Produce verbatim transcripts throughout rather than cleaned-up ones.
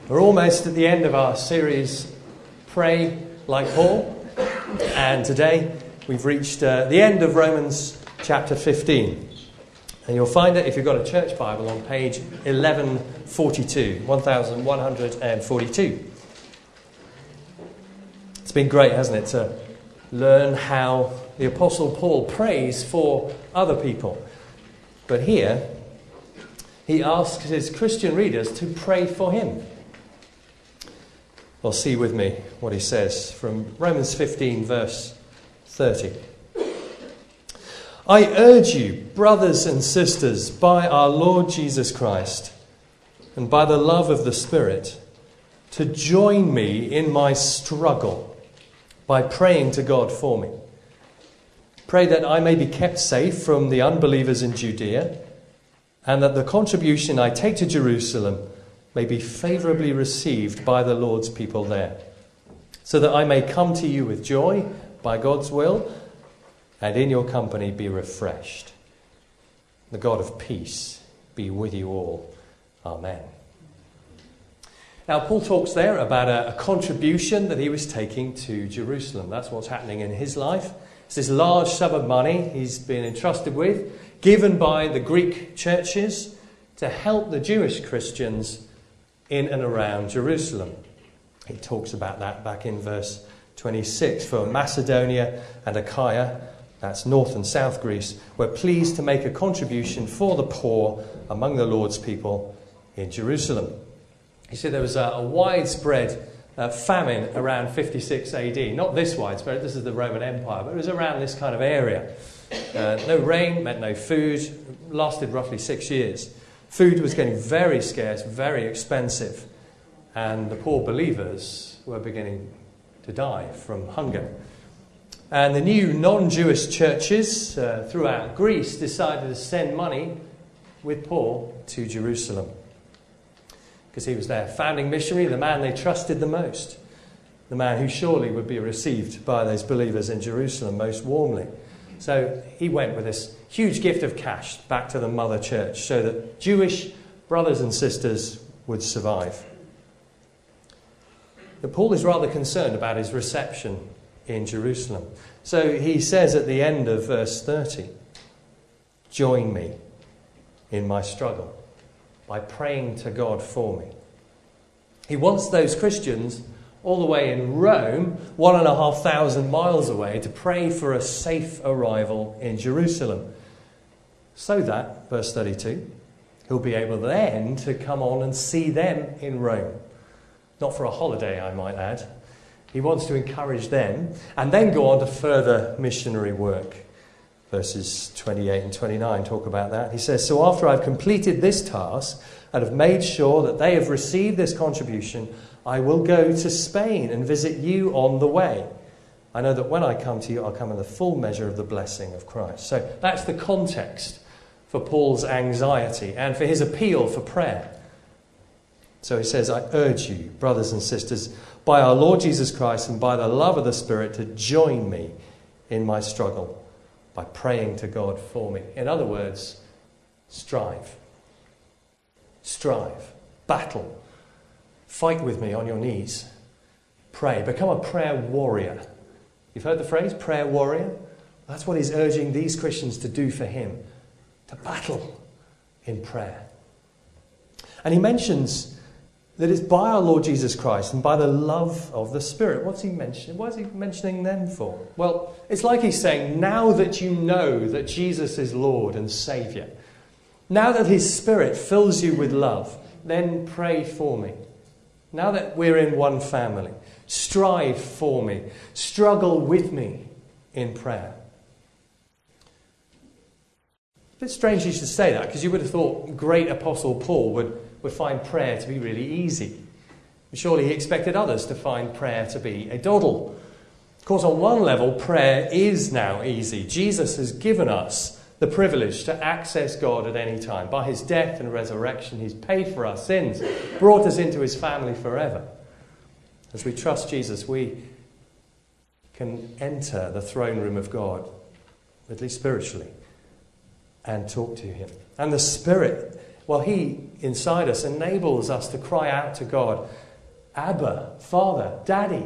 We're almost at the end of our series, Pray Like Paul, and today we've reached uh, the end of Romans chapter fifteen. And you'll find it, if you've got a church Bible, on page eleven forty-two, eleven forty-two. It's been great, hasn't it, to learn how the Apostle Paul prays for other people. But here, he asks his Christian readers to pray for him. Well, see with me what he says from Romans fifteen, verse thirty. I urge you, brothers and sisters, by our Lord Jesus Christ, and by the love of the Spirit, to join me in my struggle by praying to God for me. Pray that I may be kept safe from the unbelievers in Judea, and that the contribution I take to Jerusalem may be favourably received by the Lord's people there, so that I may come to you with joy by God's will, and in your company be refreshed. The God of peace be with you all. Amen. Now, Paul talks there about a, a contribution that he was taking to Jerusalem. That's what's happening in his life. It's this large sum of money he's been entrusted with, given by the Greek churches to help the Jewish Christians in and around Jerusalem. He talks about that back in verse twenty-six. For Macedonia and Achaia, that's North and South Greece, were pleased to make a contribution for the poor among the Lord's people in Jerusalem. You see, there was a, a widespread uh, famine around fifty-six A D. Not this widespread, this is the Roman Empire, but it was around this kind of area. Uh, no rain meant no food, lasted roughly six years. Food was getting very scarce, very expensive, and the poor believers were beginning to die from hunger. And the new non-Jewish churches uh, throughout Greece decided to send money with Paul to Jerusalem, because he was their founding missionary, the man they trusted the most, the man who surely would be received by those believers in Jerusalem most warmly. So he went with this huge gift of cash back to the mother church so that Jewish brothers and sisters would survive. But Paul is rather concerned about his reception in Jerusalem. So he says at the end of verse thirty, join me in my struggle by praying to God for me. He wants those Christians all the way in Rome, one and a half thousand miles away, to pray for a safe arrival in Jerusalem. So that, verse thirty-two, he'll be able then to come on and see them in Rome. Not for a holiday, I might add. He wants to encourage them and then go on to further missionary work. Verses twenty-eight and twenty-nine talk about that. He says, so after I've completed this task and have made sure that they have received this contribution, I will go to Spain and visit you on the way. I know that when I come to you, I'll come in the full measure of the blessing of Christ. So that's the context for Paul's anxiety and for his appeal for prayer. So he says, I urge you, brothers and sisters, by our Lord Jesus Christ and by the love of the Spirit, to join me in my struggle by praying to God for me. In other words, strive. Strive. Battle. Fight with me on your knees. Pray. Become a prayer warrior. You've heard the phrase, prayer warrior? That's what he's urging these Christians to do for him. To battle in prayer. And he mentions that it's by our Lord Jesus Christ and by the love of the Spirit. What's he mentioning? What is he mentioning them for? Well, it's like he's saying, now that you know that Jesus is Lord and Saviour, now that his Spirit fills you with love, then pray for me. Now that we're in one family, strive for me, struggle with me in prayer. A bit strange you should say that, because you would have thought great Apostle Paul would, would find prayer to be really easy. Surely he expected others to find prayer to be a doddle. Of course, on one level, prayer is now easy. Jesus has given us the privilege to access God at any time. By his death and resurrection, he's paid for our sins, brought us into his family forever. As we trust Jesus, we can enter the throne room of God, at least spiritually, and talk to him. And the Spirit, well, he inside us enables us to cry out to God, Abba, Father, Daddy.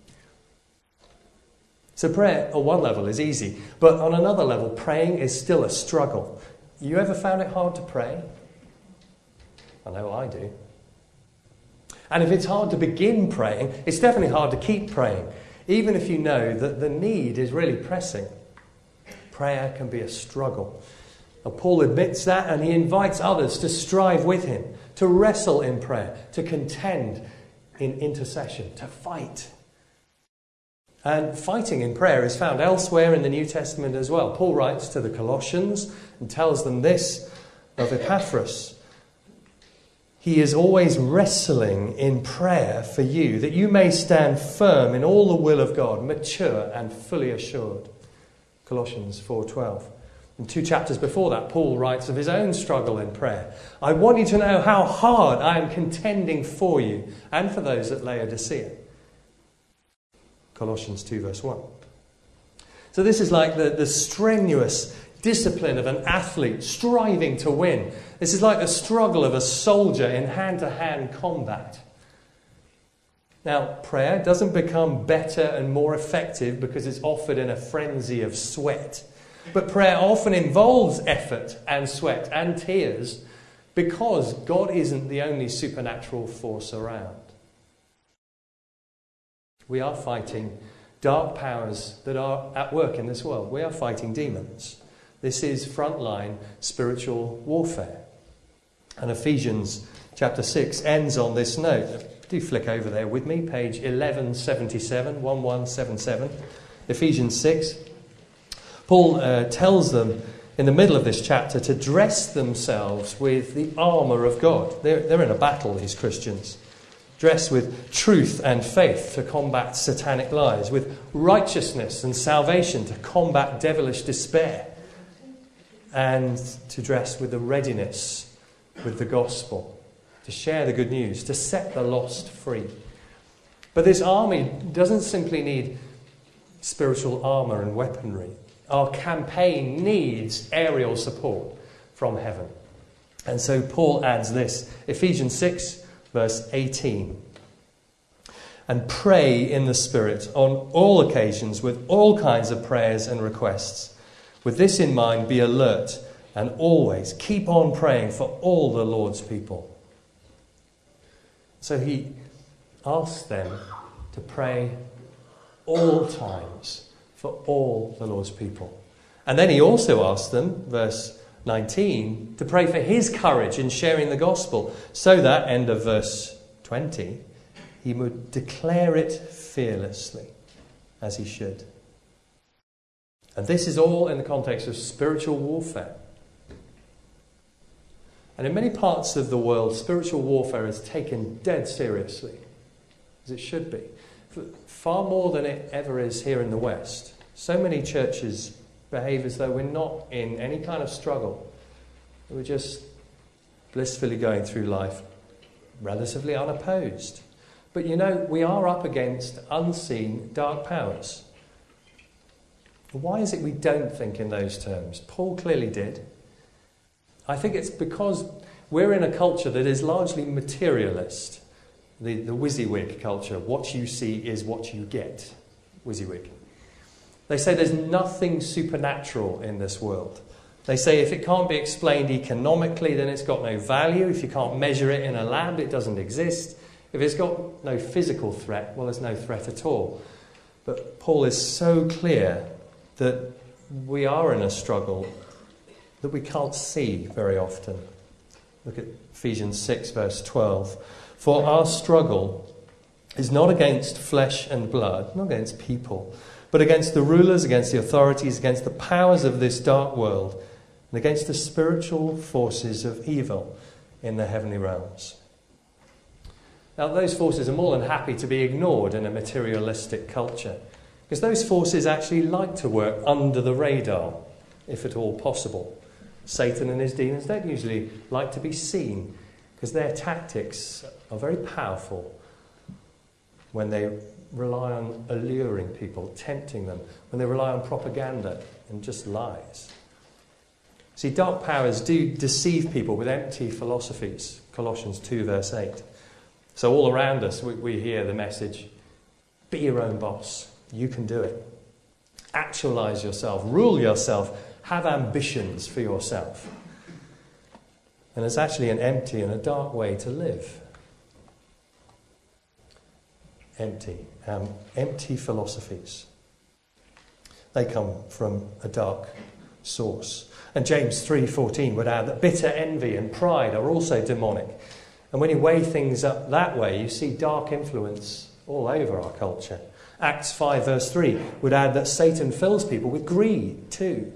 So prayer on one level is easy, but on another level, praying is still a struggle. You ever found it hard to pray? I know I do. And if it's hard to begin praying, it's definitely hard to keep praying, even if you know that the need is really pressing. Prayer can be a struggle. And Paul admits that, and he invites others to strive with him, to wrestle in prayer, to contend in intercession, to fight. And fighting in prayer is found elsewhere in the New Testament as well. Paul writes to the Colossians and tells them this of Epaphras. He is always wrestling in prayer for you, that you may stand firm in all the will of God, mature and fully assured. Colossians four twelve. And two chapters before that, Paul writes of his own struggle in prayer. I want you to know how hard I am contending for you and for those at Laodicea. Colossians two verse one. So this is like the, the strenuous discipline of an athlete striving to win. This is like the struggle of a soldier in hand-to-hand combat. Now, prayer doesn't become better and more effective because it's offered in a frenzy of sweat. But prayer often involves effort and sweat and tears because God isn't the only supernatural force around. We are fighting dark powers that are at work in this world. We are fighting demons. This is frontline spiritual warfare. And Ephesians chapter six ends on this note. Do flick over there with me, page eleven seventy-seven, eleven seventy-seven. Ephesians six. Paul uh, tells them in the middle of this chapter to dress themselves with the armour of God. They're, they're in a battle, these Christians. Dress with truth and faith to combat satanic lies, with righteousness and salvation to combat devilish despair, and to dress with the readiness with the gospel, to share the good news, to set the lost free. But this army doesn't simply need spiritual armour and weaponry. Our campaign needs aerial support from heaven. And so Paul adds this, Ephesians six, verse eighteen. And pray in the Spirit on all occasions with all kinds of prayers and requests. With this in mind, be alert and always keep on praying for all the Lord's people. So he asks them to pray all times for all the Lord's people. And then he also asks them, verse nineteen, to pray for his courage in sharing the gospel, so that, end of verse twenty, he would declare it fearlessly, as he should. And this is all in the context of spiritual warfare. And in many parts of the world, spiritual warfare is taken dead seriously, as it should be. Far more than it ever is here in the West. So many churches behave as though we're not in any kind of struggle. We're just blissfully going through life, relatively unopposed. But you know, we are up against unseen dark powers. Why is it we don't think in those terms? Paul clearly did. I think it's because we're in a culture that is largely materialist. The, the WYSIWYG culture. What you see is what you get. WYSIWYG. They say there's nothing supernatural in this world. They say if it can't be explained economically, then it's got no value. If you can't measure it in a lab, it doesn't exist. If it's got no physical threat, well, there's no threat at all. But Paul is so clear that we are in a struggle that we can't see very often. Look at Ephesians six, verse twelve. For our struggle is not against flesh and blood, not against people, but against the rulers, against the authorities, against the powers of this dark world, and against the spiritual forces of evil in the heavenly realms. Now, those forces are more than happy to be ignored in a materialistic culture, because those forces actually like to work under the radar, if at all possible. Satan and his demons don't usually like to be seen, because their tactics are very powerful when they rely on alluring people, tempting them, when they rely on propaganda and just lies. See, dark powers do deceive people with empty philosophies. Colossians two verse eight. So all around us we, we hear the message, be your own boss. You can do it. Actualize yourself. Rule yourself. Have ambitions for yourself. And it's actually an empty and a dark way to live. Empty. Um, empty philosophies. They come from a dark source. And James three fourteen would add that bitter envy and pride are also demonic. And when you weigh things up that way, you see dark influence all over our culture. Acts five verse three would add that Satan fills people with greed too.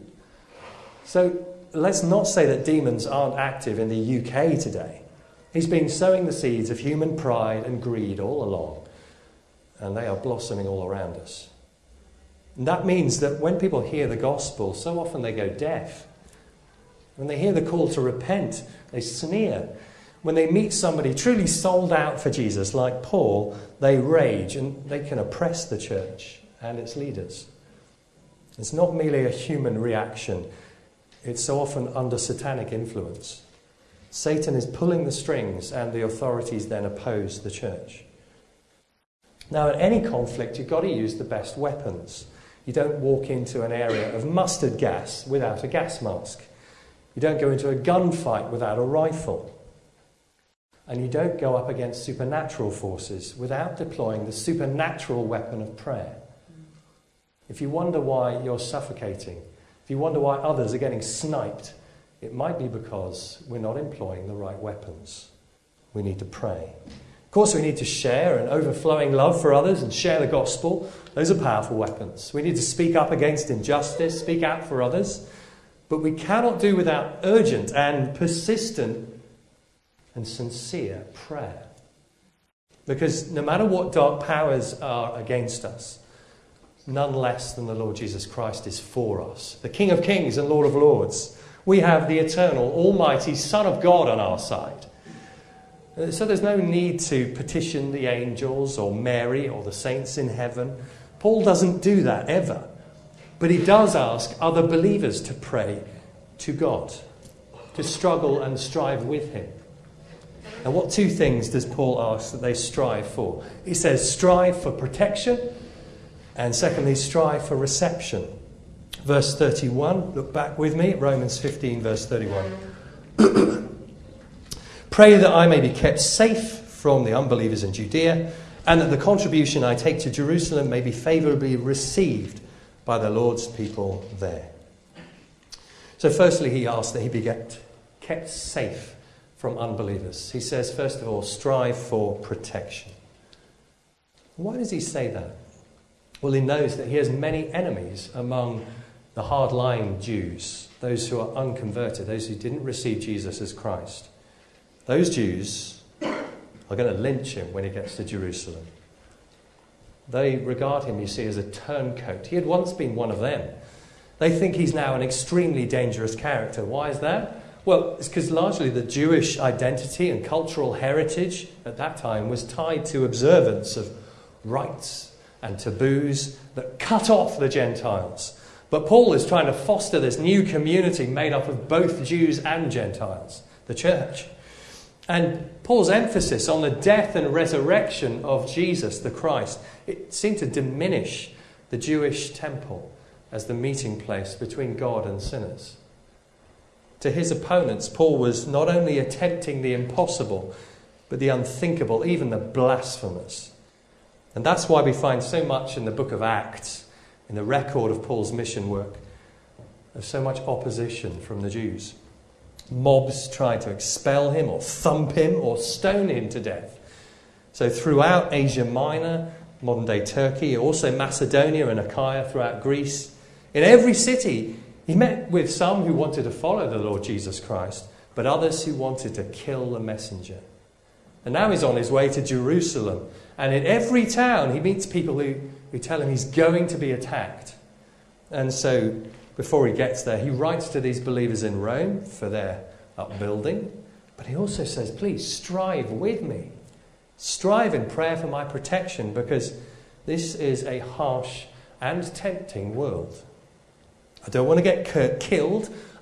So let's not say that demons aren't active in the U K today. He's been sowing the seeds of human pride and greed all along. And they are blossoming all around us. And that means that when people hear the gospel, so often they go deaf. When they hear the call to repent, they sneer. When they meet somebody truly sold out for Jesus, like Paul, they rage and they can oppress the church and its leaders. It's not merely a human reaction. It's so often under satanic influence. Satan is pulling the strings and the authorities then oppose the church. Now, in any conflict, you've got to use the best weapons. You don't walk into an area of mustard gas without a gas mask. You don't go into a gunfight without a rifle. And you don't go up against supernatural forces without deploying the supernatural weapon of prayer. If you wonder why you're suffocating, if you wonder why others are getting sniped, it might be because we're not employing the right weapons. We need to pray. Of course, we need to share an overflowing love for others and share the gospel. Those are powerful weapons. We need to speak up against injustice, speak out for others. But we cannot do without urgent and persistent and sincere prayer. Because no matter what dark powers are against us, none less than the Lord Jesus Christ is for us. The King of Kings and Lord of Lords. We have the eternal, almighty Son of God on our side. So there's no need to petition the angels or Mary or the saints in heaven. Paul doesn't do that ever. But he does ask other believers to pray to God, to struggle and strive with him. And what two things does Paul ask that they strive for? He says strive for protection, and secondly strive for reception. Verse thirty-one, look back with me at Romans fifteen verse thirty-one. Pray that I may be kept safe from the unbelievers in Judea, and that the contribution I take to Jerusalem may be favourably received by the Lord's people there. So firstly, he asks that he be kept, kept safe from unbelievers. He says, first of all, strive for protection. Why does he say that? Well, he knows that he has many enemies among the hardline Jews, those who are unconverted, those who didn't receive Jesus as Christ. Those Jews are going to lynch him when he gets to Jerusalem. They regard him, you see, as a turncoat. He had once been one of them. They think he's now an extremely dangerous character. Why is that? Well, it's because largely the Jewish identity and cultural heritage at that time was tied to observance of rites and taboos that cut off the Gentiles. But Paul is trying to foster this new community made up of both Jews and Gentiles, the church. And Paul's emphasis on the death and resurrection of Jesus, the Christ, it seemed to diminish the Jewish temple as the meeting place between God and sinners. To his opponents, Paul was not only attempting the impossible, but the unthinkable, even the blasphemous. And that's why we find so much in the book of Acts, in the record of Paul's mission work, of so much opposition from the Jews. Mobs tried to expel him or thump him or stone him to death. So throughout Asia Minor, modern-day Turkey, also Macedonia and Achaia, throughout Greece, in every city, he met with some who wanted to follow the Lord Jesus Christ, but others who wanted to kill the messenger. And now he's on his way to Jerusalem. And in every town, he meets people who, who tell him he's going to be attacked. And so before he gets there, he writes to these believers in Rome for their upbuilding. But he also says, please strive with me. Strive in prayer for my protection, because this is a harsh and tempting world. I don't want to get killed.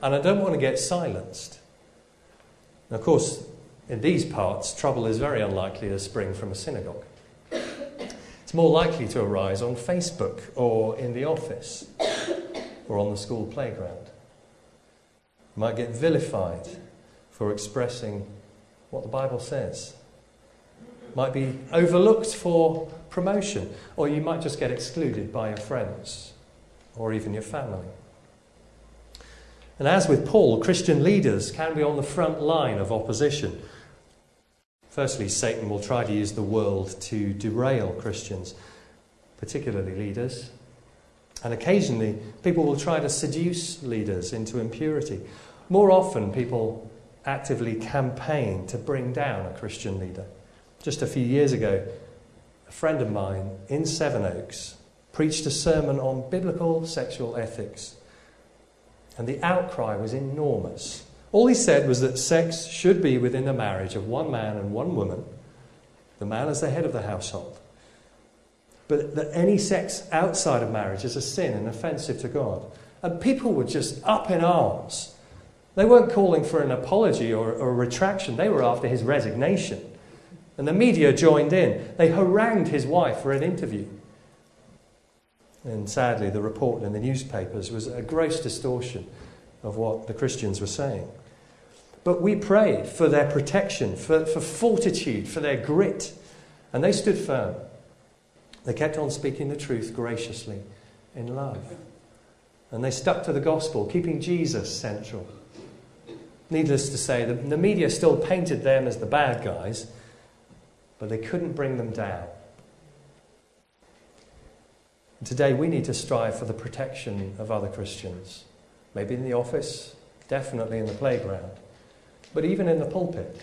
and I don't want to get silenced. And of course, in these parts, trouble is very unlikely to spring from a synagogue. It's more likely to arise on Facebook or in the office or on the school playground. You might get vilified for expressing what the Bible says. Might be overlooked for promotion, or you might just get excluded by your friends or even your family. And as with Paul, Christian leaders can be on the front line of opposition. Firstly, Satan will try to use the world to derail Christians, particularly leaders. And occasionally, people will try to seduce leaders into impurity. More often, people actively campaign to bring down a Christian leader. Just a few years ago, a friend of mine in Sevenoaks preached a sermon on biblical sexual ethics. And the outcry was enormous. All he said was that sex should be within the marriage of one man and one woman, the man as the head of the household. But that any sex outside of marriage is a sin and offensive to God. And people were just up in arms. They weren't calling for an apology or, or a retraction. They were after his resignation. And the media joined in. They harangued his wife for an interview. And sadly, the report in the newspapers was a gross distortion of what the Christians were saying. But we prayed for their protection, for, for fortitude, for their grit. And they stood firm. They kept on speaking the truth graciously, in love. And they stuck to the gospel, keeping Jesus central. Needless to say, the, the media still painted them as the bad guys, but they couldn't bring them down. And today we need to strive for the protection of other Christians. Maybe in the office, definitely in the playground, but even in the pulpit.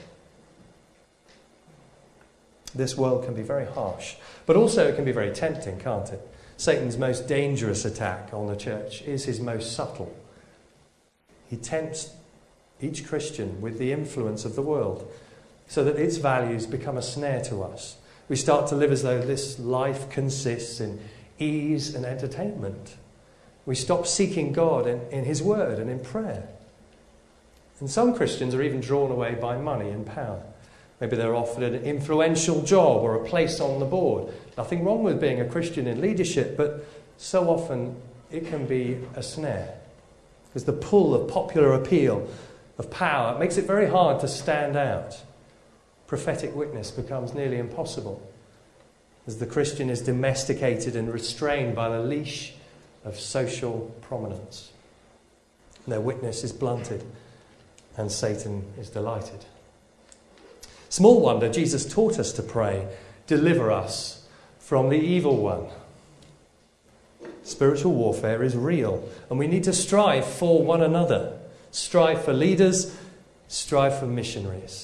This world can be very harsh, but also it can be very tempting, can't it? Satan's most dangerous attack on the church is his most subtle. He tempts each Christian with the influence of the world so that its values become a snare to us. We start to live as though this life consists in ease and entertainment. We stop seeking God in, in his word and in prayer. And some Christians are even drawn away by money and power. Maybe they're offered an influential job or a place on the board. Nothing wrong with being a Christian in leadership, but so often it can be a snare. Because the pull of popular appeal, of power, makes it very hard to stand out. Prophetic witness becomes nearly impossible as the Christian is domesticated and restrained by the leash of social prominence. Their witness is blunted and Satan is delighted. Small wonder Jesus taught us to pray, "Deliver us from the evil one." Spiritual warfare is real, and we need to strive for one another. Strive for leaders, strive for missionaries.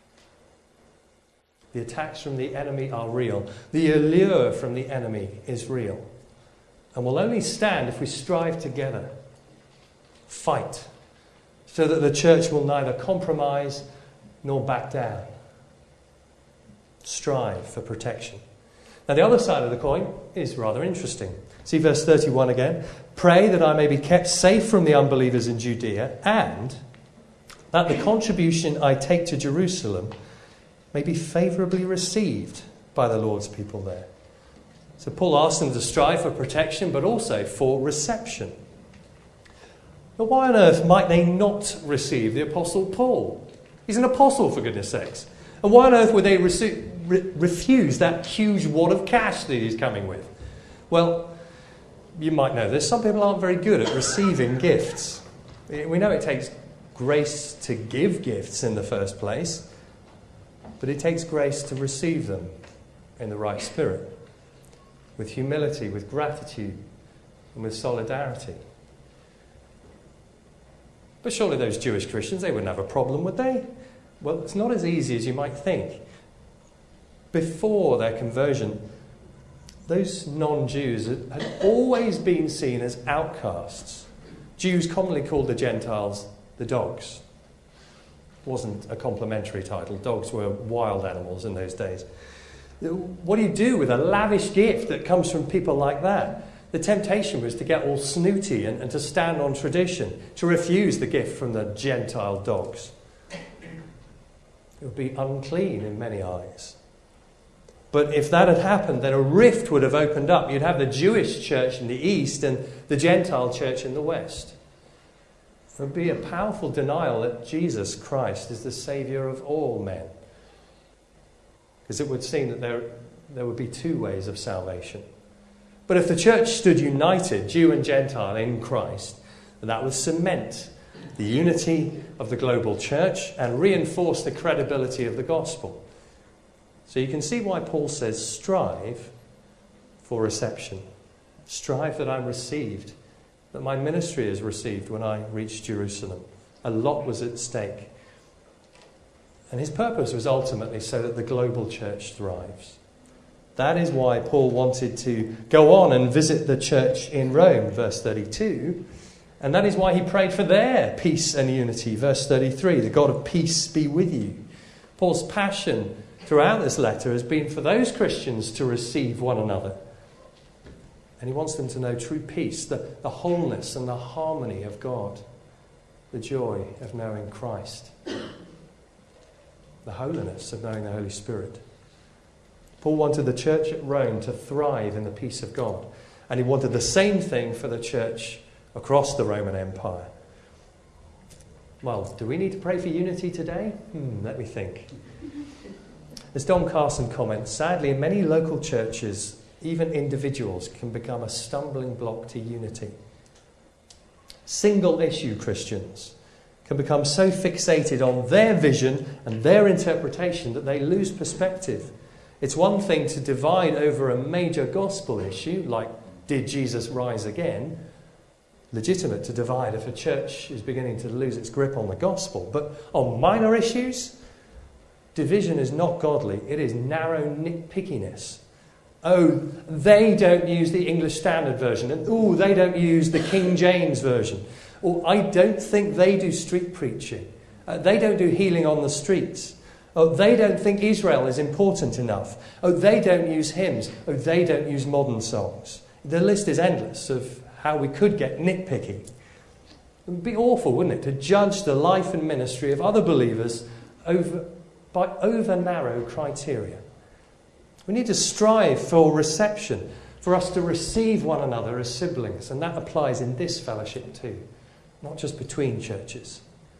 The attacks from the enemy are real. The allure from the enemy is real. And we'll only stand if we strive together. Fight, so that the church will neither compromise nor back down. Strive for protection. Now the other side of the coin is rather interesting. See verse thirty-one again. "Pray that I may be kept safe from the unbelievers in Judea, and that the contribution I take to Jerusalem may be favourably received by the Lord's people there." So Paul asks them to strive for protection, but also for reception. But why on earth might they not receive the Apostle Paul? He's an apostle, for goodness sakes. And why on earth would they re- re- refuse that huge wad of cash that he's coming with? Well, you might know this. Some people aren't very good at receiving gifts. We know it takes grace to give gifts in the first place, but it takes grace to receive them in the right spirit, with humility, with gratitude, and with solidarity. But surely those Jewish Christians, they wouldn't have a problem, would they? Well, it's not as easy as you might think. Before their conversion, those non-Jews had always been seen as outcasts. Jews commonly called the Gentiles the dogs. It wasn't a complimentary title. Dogs were wild animals in those days. What do you do with a lavish gift that comes from people like that? The temptation was to get all snooty and, and to stand on tradition, to refuse the gift from the Gentile dogs. It would be unclean in many eyes. But if that had happened, then a rift would have opened up. You'd have the Jewish church in the east and the Gentile church in the west. It would be a powerful denial that Jesus Christ is the Saviour of all men. Because it would seem that there, there would be two ways of salvation. But if the church stood united, Jew and Gentile, in Christ, that would cement the unity of the global church and reinforce the credibility of the gospel. So you can see why Paul says, strive for reception. Strive that I'm received, that my ministry is received when I reach Jerusalem. A lot was at stake. And his purpose was ultimately so that the global church thrives. That is why Paul wanted to go on and visit the church in Rome, verse thirty-two. And that is why he prayed for their peace and unity, verse thirty-three. The God of peace be with you. Paul's passion throughout this letter has been for those Christians to receive one another. And he wants them to know true peace, the, the wholeness and the harmony of God, the joy of knowing Christ, the holiness of knowing the Holy Spirit. Paul wanted the church at Rome to thrive in the peace of God. And he wanted the same thing for the church across the Roman Empire. Well, do we need to pray for unity today? Hmm, let me think. As Don Carson comments, sadly, in many local churches, even individuals can become a stumbling block to unity. Single-issue Christians can become so fixated on their vision and their interpretation that they lose perspective. It's one thing to divide over a major gospel issue, like, did Jesus rise again? Legitimate to divide if a church is beginning to lose its grip on the gospel. But on minor issues, division is not godly. It is narrow nitpickiness. Oh, they don't use the English Standard Version. And oh, they don't use the King James Version. Or I don't think they do street preaching. Uh, they don't do healing on the streets. Oh, they don't think Israel is important enough. Oh, they don't use hymns. Oh, they don't use modern songs. The list is endless of how we could get nitpicky. It would be awful, wouldn't it, to judge the life and ministry of other believers over, by over-narrow criteria. We need to strive for reception, for us to receive one another as siblings, and that applies in this fellowship too, not just between churches.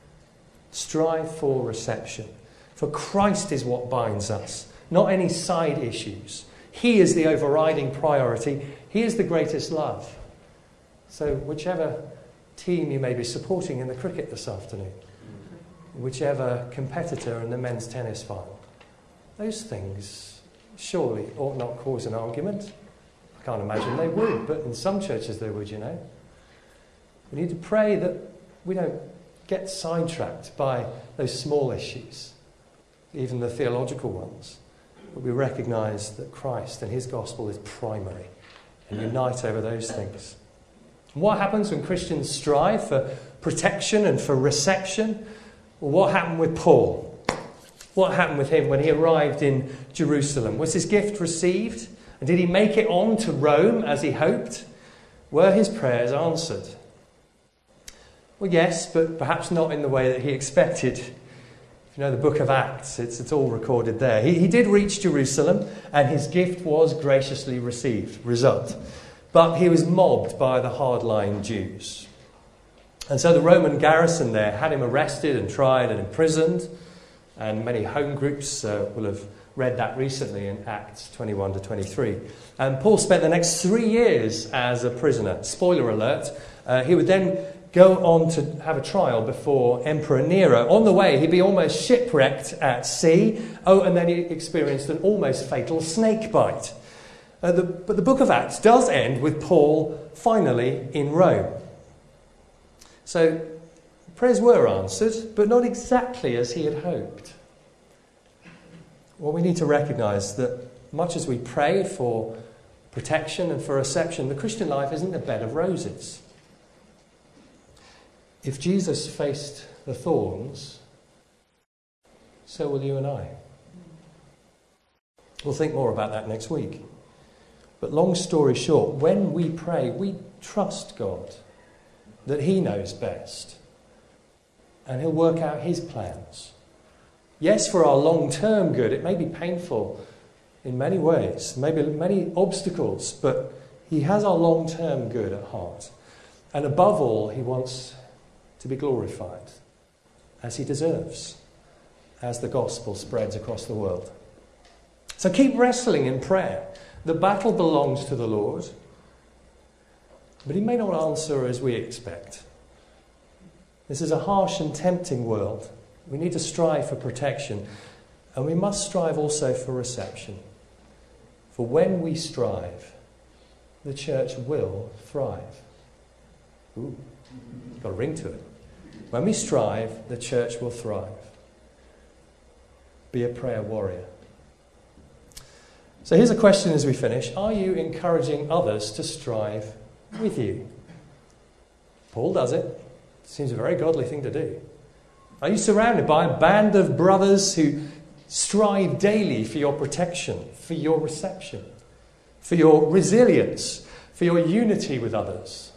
Strive for reception. For Christ is what binds us, not any side issues. He is the overriding priority. He is the greatest love. So whichever team you may be supporting in the cricket this afternoon, whichever competitor in the men's tennis final, those things surely ought not cause an argument. I can't imagine they would, but in some churches they would, you know. We need to pray that we don't get sidetracked by those small issues, even the theological ones, but we recognise that Christ and his gospel is primary and unite over those things. And what happens when Christians strive for protection and for reception? Well, what happened with Paul? What happened with him when he arrived in Jerusalem? Was his gift received? And did he make it on to Rome as he hoped? Were his prayers answered? Well, yes, but perhaps not in the way that he expected. If you know the book of Acts, it's, it's all recorded there. He, he did reach Jerusalem, and his gift was graciously received. Result. But he was mobbed by the hardline Jews. And so the Roman garrison there had him arrested and tried and imprisoned. And many home groups uh, will have read that recently in Acts twenty-one to twenty-three. And Paul spent the next three years as a prisoner. Spoiler alert. Uh, he would then go on to have a trial before Emperor Nero. On the way, he'd be almost shipwrecked at sea. Oh, and then he experienced an almost fatal snake bite. Uh, the, but the book of Acts does end with Paul finally in Rome. So prayers were answered, but not exactly as he had hoped. Well, we need to recognise that much as we pray for protection and for reception, the Christian life isn't a bed of roses. If Jesus faced the thorns, so will you and I. We'll think more about that next week. But long story short, when we pray, we trust God that he knows best. And he'll work out his plans. Yes, for our long-term good. It may be painful in many ways, maybe many obstacles, but he has our long-term good at heart. And above all, he wants to be glorified, as he deserves, as the gospel spreads across the world. So keep wrestling in prayer. The battle belongs to the Lord, but he may not answer as we expect. This is a harsh and tempting world. We need to strive for protection, and we must strive also for reception. For when we strive, the church will thrive. Ooh, got a ring to it. When we strive, the church will thrive. Be a prayer warrior. So here's a question as we finish. Are you encouraging others to strive with you? Paul does it. Seems a very godly thing to do. Are you surrounded by a band of brothers who strive daily for your protection, for your reception, for your resilience, for your unity with others?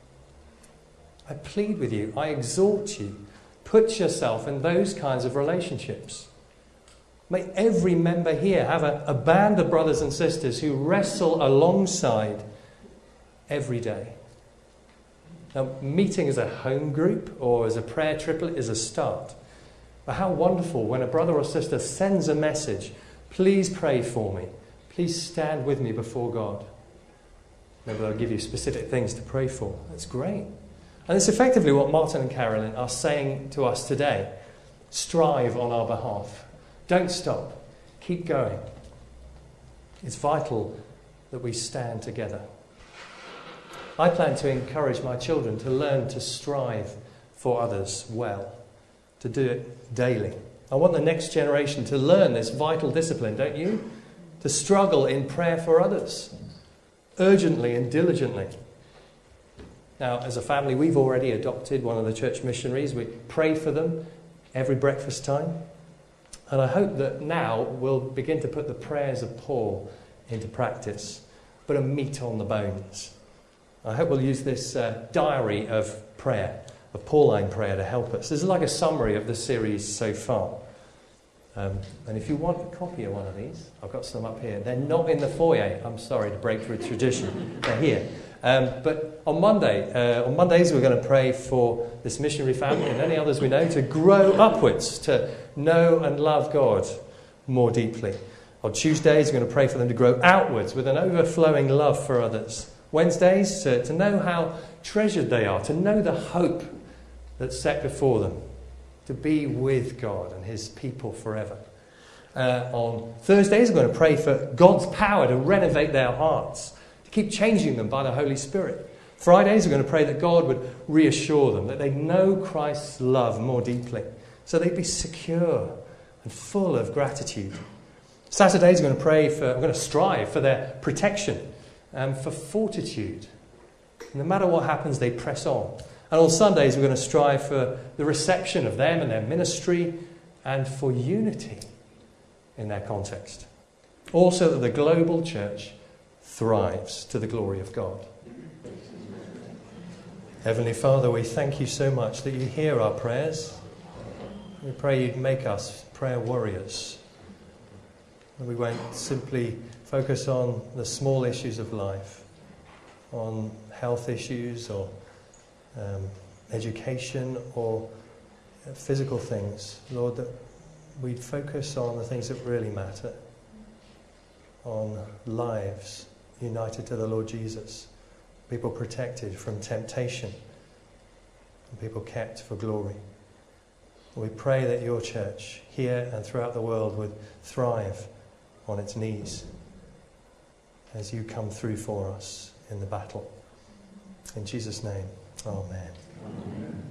I plead with you, I exhort you, put yourself in those kinds of relationships. May every member here have a, a band of brothers and sisters who wrestle alongside every day. Now, meeting as a home group or as a prayer triplet is a start. But how wonderful when a brother or sister sends a message, please pray for me. Please stand with me before God. Maybe they'll give you specific things to pray for. That's great. And it's effectively what Martin and Carolyn are saying to us today. Strive on our behalf. Don't stop. Keep going. It's vital that we stand together. I plan to encourage my children to learn to strive for others well, to do it daily. I want the next generation to learn this vital discipline, don't you? To struggle in prayer for others, urgently and diligently. Now, as a family, we've already adopted one of the church missionaries. We pray for them every breakfast time. And I hope that now we'll begin to put the prayers of Paul into practice, put a meat on the bones. I hope we'll use this uh, diary of prayer, of Pauline prayer, to help us. This is like a summary of the series so far. Um, and if you want a copy of one of these, I've got some up here. They're not in the foyer. I'm sorry to break through tradition. They're here. Um, but on Monday, uh, on Mondays, we're going to pray for this missionary family and any others we know to grow upwards, to know and love God more deeply. On Tuesdays, we're going to pray for them to grow outwards with an overflowing love for others. Wednesdays, to, to know how treasured they are, to know the hope that's set before them, to be with God and his people forever. Uh, on Thursdays, we're going to pray for God's power to renovate their hearts, to keep changing them by the Holy Spirit. Fridays, we're going to pray that God would reassure them, that they know Christ's love more deeply, so they'd be secure and full of gratitude. Saturdays, we're going to pray for, we're going to strive for their protection and for fortitude. No matter what happens, they press on. And on Sundays, we're going to strive for the reception of them and their ministry and for unity in their context. Also, that the global church thrives to the glory of God. Heavenly Father, we thank you so much that you hear our prayers. We pray you'd make us prayer warriors. And we won't simply focus on the small issues of life, on health issues or um, education or physical things. Lord, that we'd focus on the things that really matter, on lives united to the Lord Jesus, people protected from temptation, and people kept for glory. We pray that your church here and throughout the world would thrive on its knees as you come through for us in the battle. In Jesus' name, amen. Amen.